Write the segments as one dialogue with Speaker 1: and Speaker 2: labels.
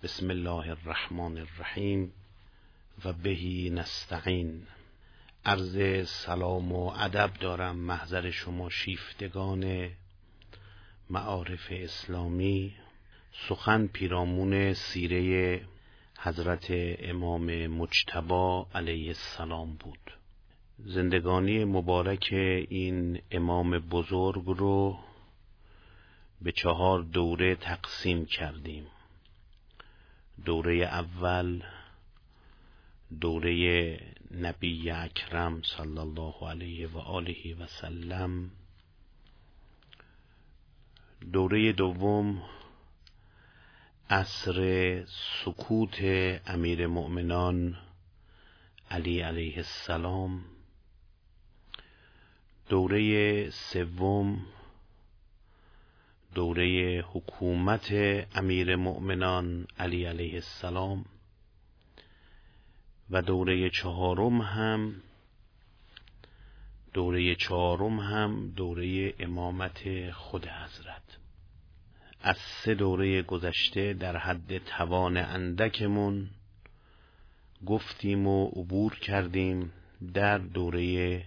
Speaker 1: بسم الله الرحمن الرحیم و بهی نستعین. عرض سلام و ادب دارم محضر شما شیفتگان معارف اسلامی. سخن پیرامون سیره حضرت امام مجتبی علیه السلام بود. زندگانی مبارک این امام بزرگ رو به 4 دوره تقسیم کردیم. دوره اول دوره نبی اکرم صلی الله علیه و آله و سلم، دوره دوم عصر سکوت امیر مؤمنان علی علیه السلام، دوره سوم دوره حکومت امیر مؤمنان علی علیه السلام و دوره چهارم هم دوره امامت خود حضرت. از 3 دوره گذشته در حد توان اندکمون گفتیم و عبور کردیم. در دوره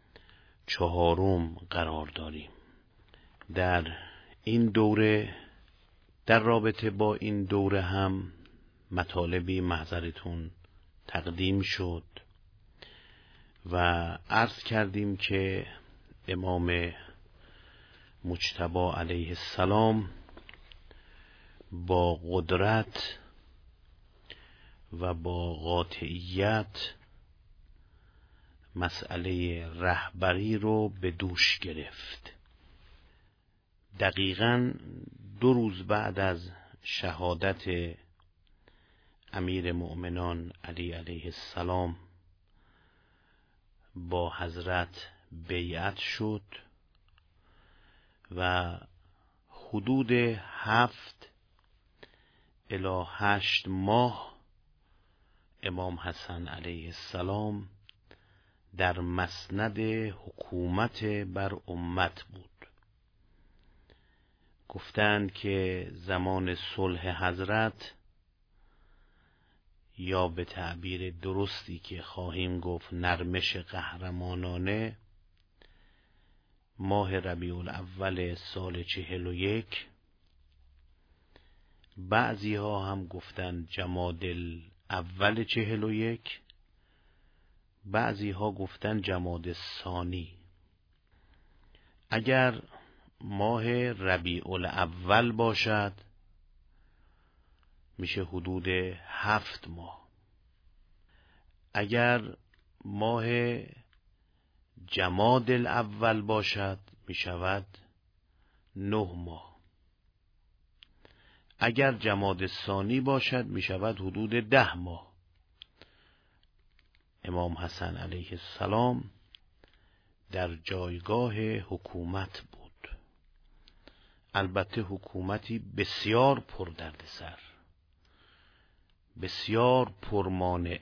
Speaker 1: 4 قرار داریم. در این دوره، در رابطه با این دوره هم مطالبی محضرتون تقدیم شد و عرض کردیم که امام مجتبی علیه السلام با قدرت و با قاطعیت مسئله رهبری رو به دوش گرفت. دقیقاً 2 روز بعد از شهادت امیر مؤمنان علی علیه السلام با حضرت بیعت شد و حدود 7 الی 8 ماه امام حسن علیه السلام در مسند حکومت بر امت بود. گفتند که زمان صلح حضرت، یا به تعبیر درستی که خواهیم گفت نرمش قهرمانانه، ماه ربیع الاول سال 41، بعضی ها هم گفتند جمادی الاول 41، بعضی ها گفتند جمادی الثانی. اگر ماه ربیع الاول باشد میشه حدود 7 ماه. اگر ماه جمادی الاول باشد میشود 9 ماه. اگر جمادی الثانی باشد میشود حدود 10 ماه. امام حسن علیه السلام در جایگاه حکومت بود. البته حکومتی بسیار پردردسر، بسیار پرمانع.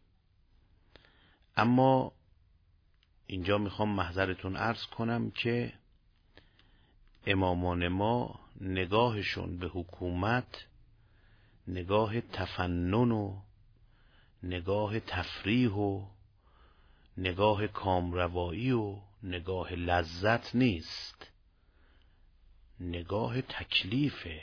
Speaker 1: اما اینجا میخوام محضرتون عرض کنم که امامان ما نگاهشون به حکومت نگاه تفنن و نگاه تفریح و نگاه کامروایی و نگاه لذت نیست، نگاه تکلیفه.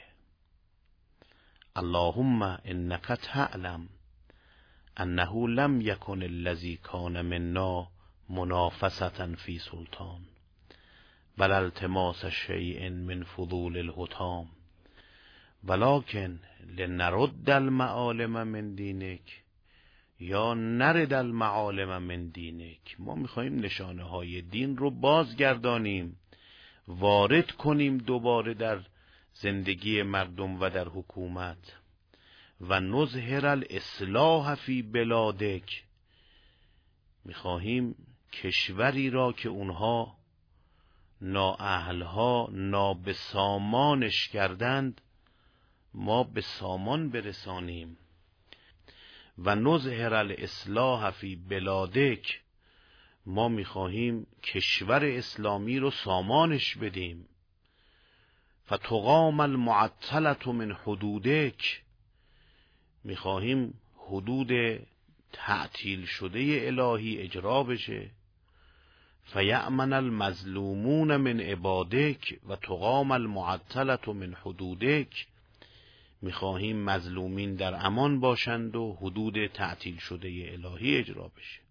Speaker 1: اللهم انک تعلم انه لم یکن الذی کان منا منافسة فی سلطان بل التماس شیء من فضول الحطام ولکن لنرد المعالم من دینک یا نرد المعالم من دینک. ما میخواییم نشانه های دین رو بازگردانیم، وارد کنیم دوباره در زندگی مردم و در حکومت. و نظهر الاصلاح فی بلادک، میخواهیم کشوری را که اونها نااهلها نابسامانش کردند ما به سامان برسانیم. و نظهر الاصلاح فی بلادک، ما میخواهیم کشور اسلامی رو سامانش بدیم. فتقام المعطلة من حدودک، میخواهیم حدود تعطیل شده الهی اجرا بشه. فیأمن المظلومون من عبادک و تقام المعطلة من حدودک. میخواهیم مظلومین در امان باشند و حدود تعطیل شده الهی اجرا بشه.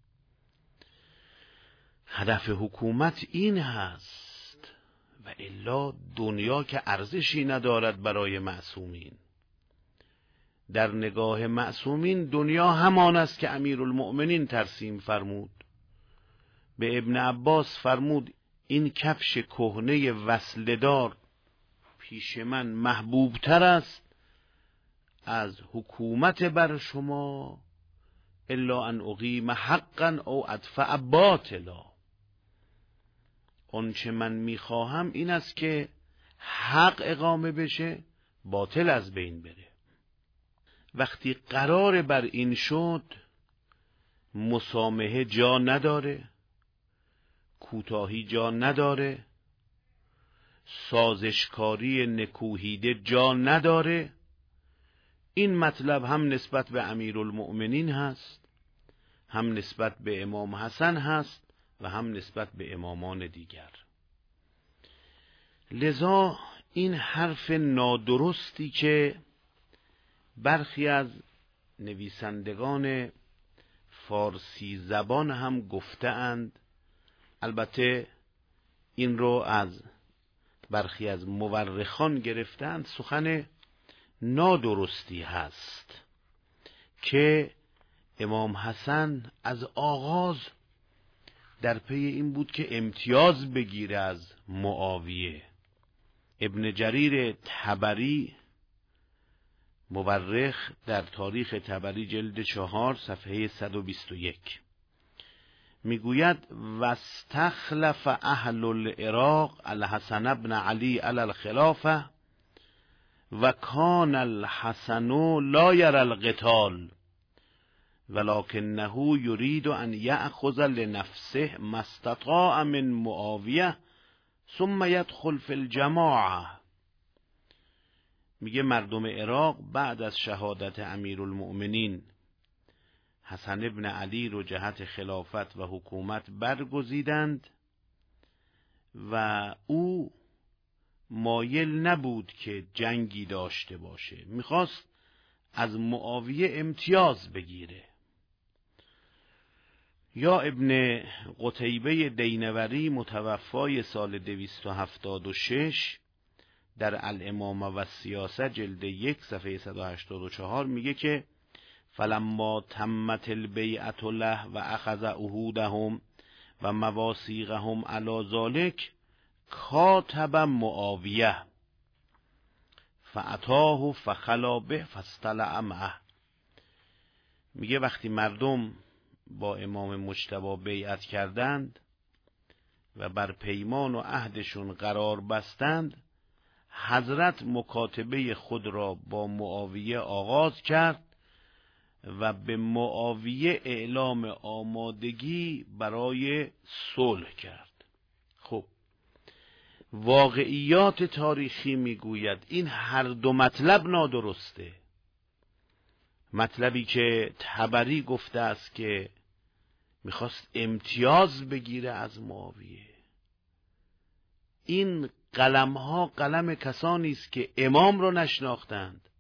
Speaker 1: هدف حکومت این هست و الا دنیا که ارزشی ندارد برای معصومین. در نگاه معصومین دنیا همان است که امیرالمؤمنین ترسیم فرمود. به ابن عباس فرمود این کفش کهنه وصلدار پیش من محبوبتر است از حکومت بر شما، الا ان اقیم حقا او ادفع باطلا. آنچه من میخواهم این است که حق اقامه بشه، باطل از بین بره. وقتی قرار بر این شد، مسامحه جا نداره، کوتاهی جا نداره، سازشکاری نکوهیده جا نداره. این مطلب هم نسبت به امیرالمؤمنین هست، هم نسبت به امام حسن هست و هم نسبت به امامان دیگر. لذا این حرف نادرستی که برخی از نویسندگان فارسی زبان هم گفته‌اند، البته این رو از برخی از مورخان گرفتند، سخن نادرستی هست که امام حسن از آغاز در پی این بود که امتیاز بگیره از معاویه. ابن جریر طبری مورخ در تاریخ طبری جلد 4 صفحه 121 میگوید واستخلف اهل العراق الحسن بن علی علی الخلافه و کان الحسن لا یری القتال ولکنه یرید ان یأخذ لنفسه ما استطاع من معاویه ثم يدخل فی الجماعه. میگه مردم عراق بعد از شهادت امیرالمؤمنین حسن ابن علی رو جهت خلافت و حکومت برگزیدند و او مایل نبود که جنگی داشته باشه، میخواست از معاویه امتیاز بگیره. یا ابن قتیبه دینوری متوفای سال 276 در الامامه و سیاست جلد 1 صفحه 184 میگه که فلما تمت البیعة له و اخذ عهودهم و مواثیقهم علی ذلک کاتب معاویه فاتاه فخلا به فاستلع معه. میگه وقتی مردم با امام مجتبی بیعت کردند و بر پیمان و عهدشون قرار بستند، حضرت مکاتبه خود را با معاویه آغاز کرد و به معاویه اعلام آمادگی برای صلح کرد. خب واقعیات تاریخی میگوید این هر دو مطلب نادرسته. مطلبی که طبری گفته است که میخواست امتیاز بگیره از معاویه، این قلم ها قلم کسانی است که امام رو نشناختند،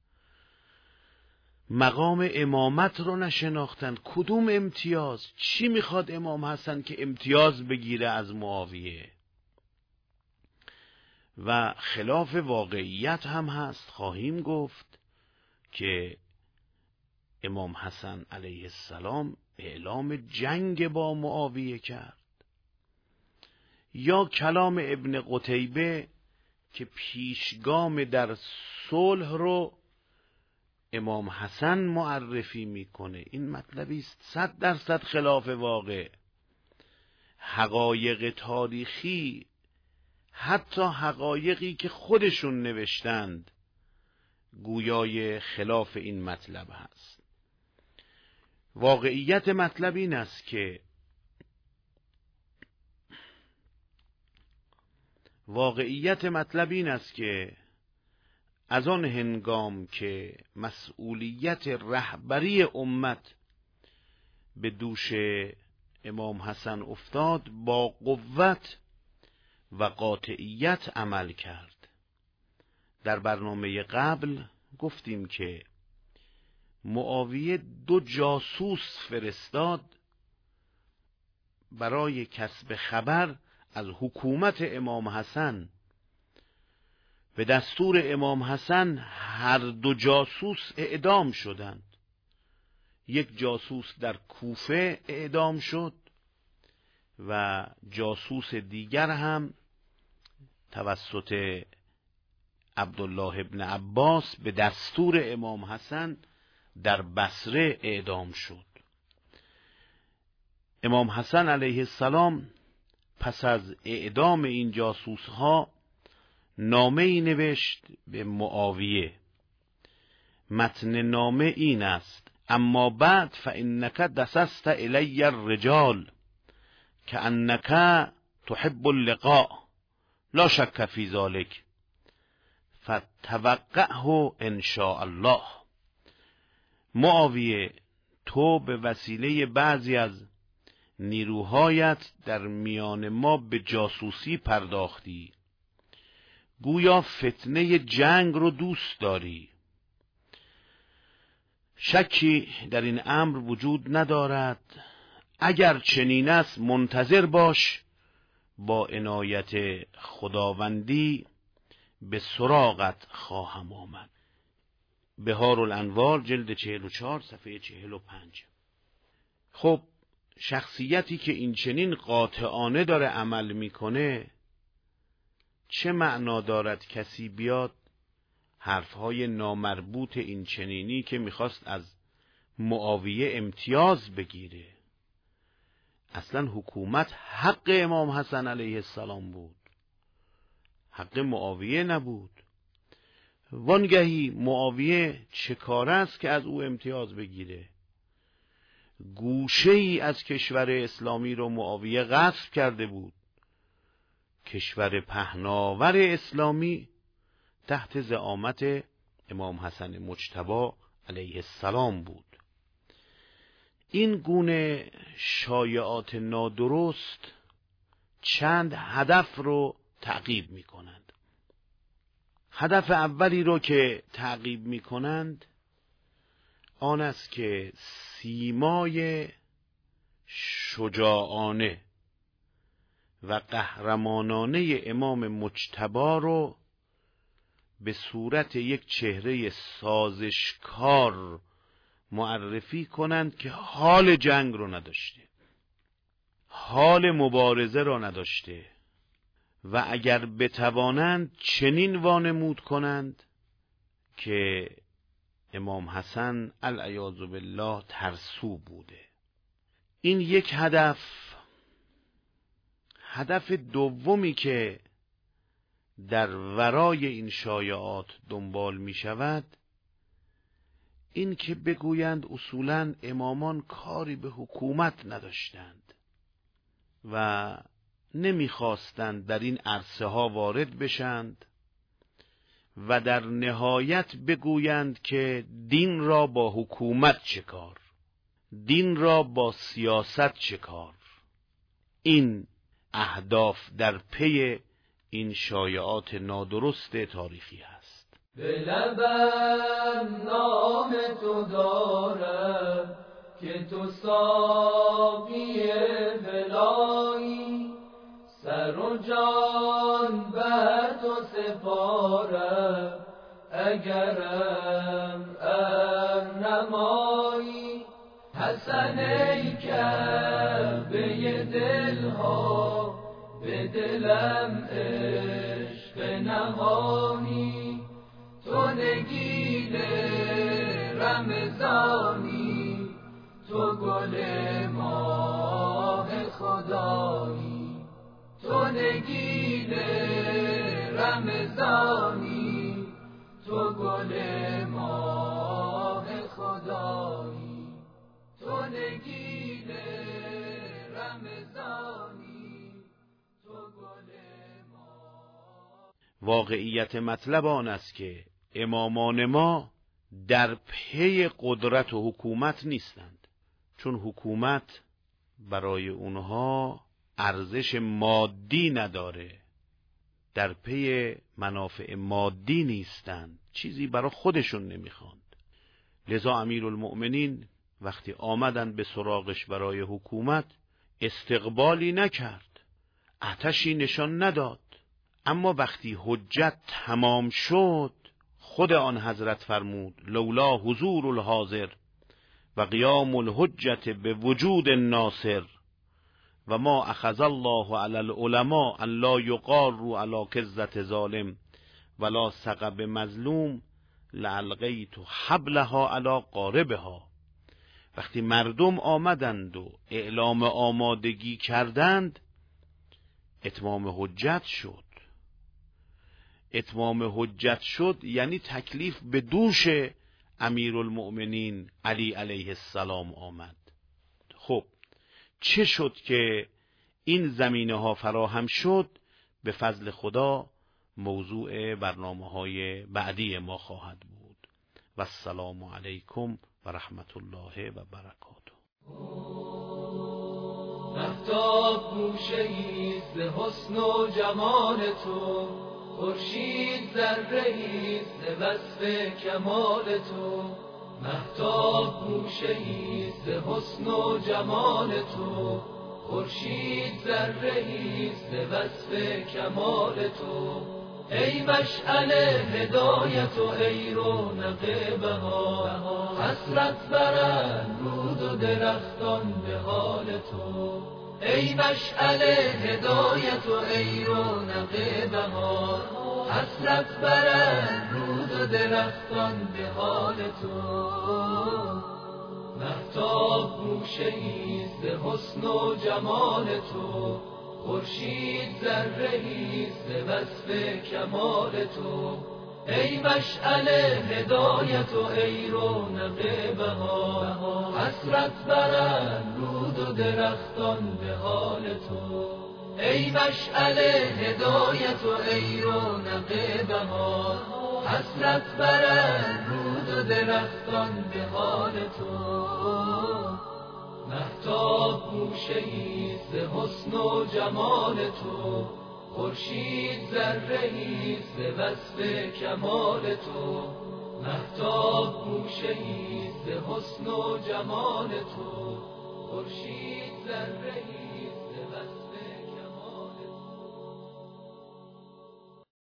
Speaker 1: مقام امامت رو نشناختند. کدوم امتیاز؟ چی میخواد امام حسن که امتیاز بگیره از معاویه؟ و خلاف واقعیت هم هست. خواهیم گفت که امام حسن علیه السلام اعلام جنگ با معاویه کرد. یا کلام ابن قتیبه که پیشگام در صلح رو امام حسن معرفی میکنه، این مطلبی است 100% خلاف واقع. حقایق تاریخی، حتی حقایقی که خودشون نوشتند، گویای خلاف این مطلب هست. واقعیت مطلب این است که از آن هنگام که مسئولیت رهبری امت به دوش امام حسن افتاد با قوت و قاطعیت عمل کرد. در برنامه قبل گفتیم که معاویه 2 جاسوس فرستاد برای کسب خبر از حکومت امام حسن. به دستور امام حسن هر 2 جاسوس اعدام شدند. یک جاسوس در کوفه اعدام شد و جاسوس دیگر هم توسط عبدالله ابن عباس به دستور امام حسن در بصره اعدام شد. امام حسن علیه السلام پس از اعدام این جاسوس ها نامه‌ای نوشت به معاویه. متن نامه این است: اما بعد فانک دسست الی الرجال کانک تحب اللقاء لا شک فی ذلک فتوقعه ان شاء الله. معاویه، تو به وسیله بعضی از نیروهایت در میان ما به جاسوسی پرداختی، گویا فتنه جنگ رو دوست داری. شکی در این امر وجود ندارد. اگر چنین است منتظر باش، با عنایت خداوندی به سراغت خواهم آمد. بهارالانوار جلد 44 صفحه 45. خب شخصیتی که این چنین قاطعانه داره عمل میکنه، چه معنا دارد کسی بیاد حرفهای نامربوط این چنینی که میخواست از معاویه امتیاز بگیره؟ اصلا حکومت حق امام حسن علیه السلام بود، حق معاویه نبود. وانگهی معاویه چه کار است که از او امتیاز بگیره؟ گوشه ای از کشور اسلامی رو معاویه غصب کرده بود. کشور پهناور اسلامی تحت زعامت امام حسن مجتبی علیه السلام بود. این گونه شایعات نادرست چند هدف رو تعقیب می کنند. هدف اولی رو که تعقیب می کنند آن است که سیمای شجاعانه و قهرمانانه امام مجتبی رو به صورت یک چهره سازشکار معرفی کنند که حال جنگ رو نداشته، حال مبارزه را نداشته و اگر بتوانند چنین وانمود کنند که امام حسن العیاذ بالله ترسو بوده. این یک هدف. هدف دومی که در ورای این شایعات دنبال می شود این که بگویند اصولاً امامان کاری به حکومت نداشتند و نمیخواستند در این عرصه ها وارد بشند و در نهایت بگویند که دین را با حکومت چه کار، دین را با سیاست چه کار. این اهداف در پی این شایعات نادرست تاریخی است.
Speaker 2: به لبم نام تو دارم که تو ساقی ولایی، سر و جان بر تو سپارم اگرم نمایی. حسن ای کعبه دلها به دلم عشق نهانی، تو نگین رمضانی، تو گل ماه خدایی، تو نگین رمضانی، تو گل ماه خدایی، تو نگین رمضانی، تو گل ماه.
Speaker 1: واقعیت مطلب آن است که امامان ما در پی قدرت و حکومت نیستند، چون حکومت برای اونها ارزش مادی نداره، در پی منافع مادی نیستند، چیزی برای خودشون نمیخواند. لذا امیرالمؤمنین وقتی آمدن به سراغش برای حکومت استقبالی نکرد، آتشی نشان نداد. اما وقتی حجت تمام شد خود آن حضرت فرمود لولا حضور الحاضر و قیام الحجت به وجود الناصر و ما اخذ الله علی العلماء ان لا یقاروا علی کذة ظالم ولا سقب مظلوم لالقیت حبلها علی قاربها. وقتی مردم آمدند و اعلام آمادگی کردند اتمام حجت شد. اتمام حجت شد یعنی تکلیف به دوش امیرالمؤمنین علی علیه السلام آمد. خب چه شد که این زمینه ها فراهم شد؟ به فضل خدا موضوع برنامه‌های بعدی ما خواهد بود. و السلام علیکم و رحمت الله و برکاته.
Speaker 2: مهتاب گوشه‌ایست ز حسن و جمال تو، خورشید ذره‌ایست ز وصف کمال تو. مهتاب گوشه‌ایست ز حسن و جمال تو، خورشید ذره‌ایست ز وصف کمال تو. ای مشعل هدایت و ای رونق بهار، حسرت برند رود و درختان به حال تو. ای مشعل هدایت و ای رونق بهار، حسرت برند رود و درختان به حال تو. مهتاب گوشه‌ایست ز حسن و جمال تو، خورشید ذره‌ایست ز وصف کمال تو. ای مشعل هدایت و ای رونق بهار، حسرت برند رود و درختان به حال تو. ای مشعل هدایت و ای رونق بهار، حسرت برند رود و درختان به حال تو. مهتاب گوشه‌ایست ز حسن و جمال تو، خورشید ذره‌ایست ز وصف کمال تو. مهتاب گوشه‌ایست ز حسن و جمال تو، خورشید ذره‌ایست